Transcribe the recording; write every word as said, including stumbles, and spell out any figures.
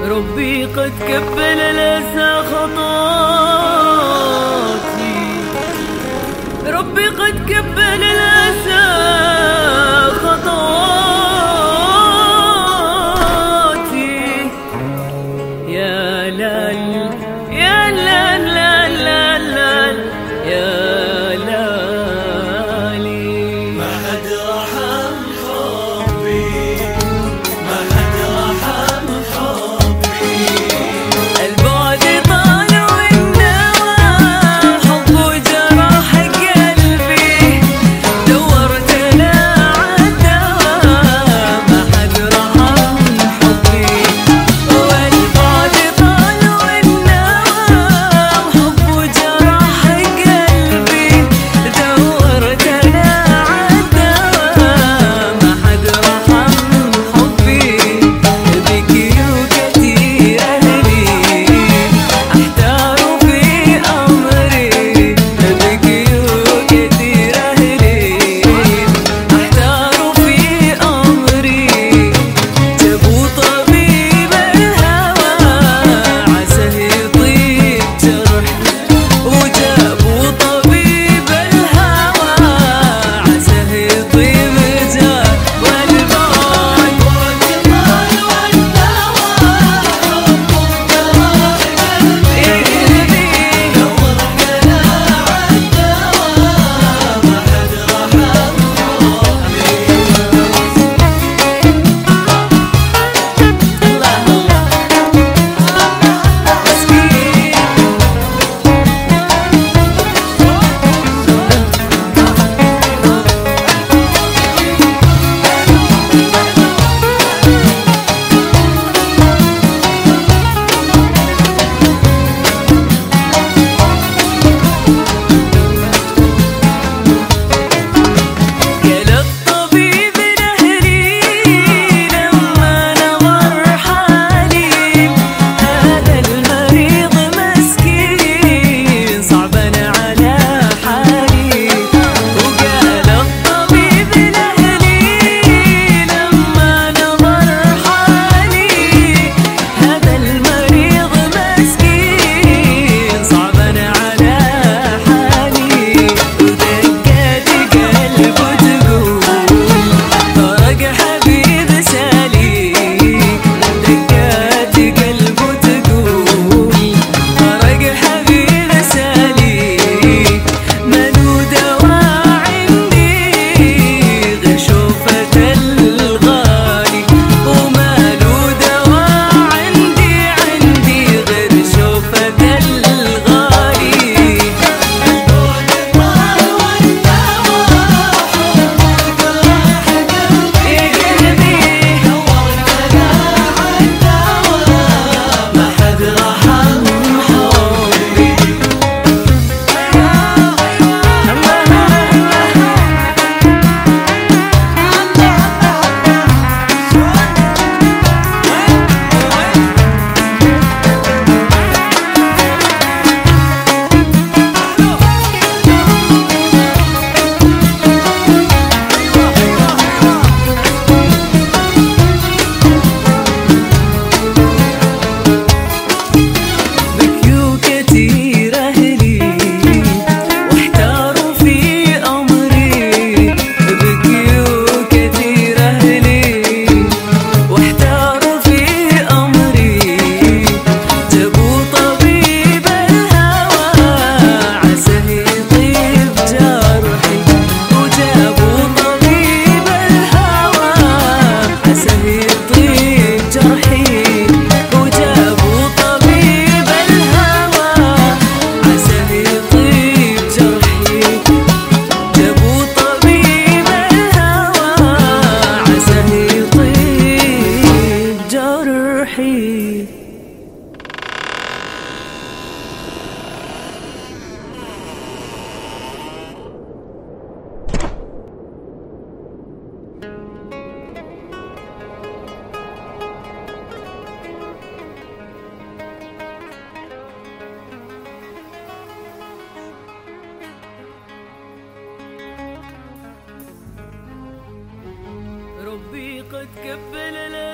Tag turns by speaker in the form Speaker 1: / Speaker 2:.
Speaker 1: ربي قد كبل الأسى خطواتي، ربي قد كبل الأسى خطواتي. يا لال يا لال لا لا لا يا لالي،
Speaker 2: ما حد رحم حبي، ما حد رحم حبي.
Speaker 1: البعد طال والنوى حب وجرح قلبي، دورت له عالدوا ما حد رحم حبي. والبعد طال والنوى حب وجرح قلبي، دورت له عالدوا ما حد رحم حبي. بكي وكثير أهلي احتاروا في أمري، بكي وكثير أهلي احتاروا في أمري. جابوا طبيب الهوى عساه يطيب جرح، وجابوا طبيب الهوى عساه يطيب جرح. والبعد قال الطبيب نهري لما نظر حالي، هذا المريض مسكين صعبا على حالي. وقال الطبيب نهري لما نظر حالي، هذا المريض مسكين صعبا على حالي. ودقات قلبه تقول فرق حبيب سالي، دقات قلبه تقول فرق حبيب سالي. مالو دواء عندي غير شوفة الغالي، ومالو دواء عندي عندي غير شوفة الغالي. يا قلبي ما حد رحم حبي. بكيوا كتير أهلي واحتاروا في أمري، بكيوا كتير أهلي واحتاروا في أمري. جابوا طبيب الهوى عساه يطيب جرحي، وجابوا طبيب الهوى عساه يطيب جرحي. وجابوا طبيب الهوى عساه يطيب جرحي، جابوا طبيب الهوى عساه يطيب جرحي. ربي قد كبل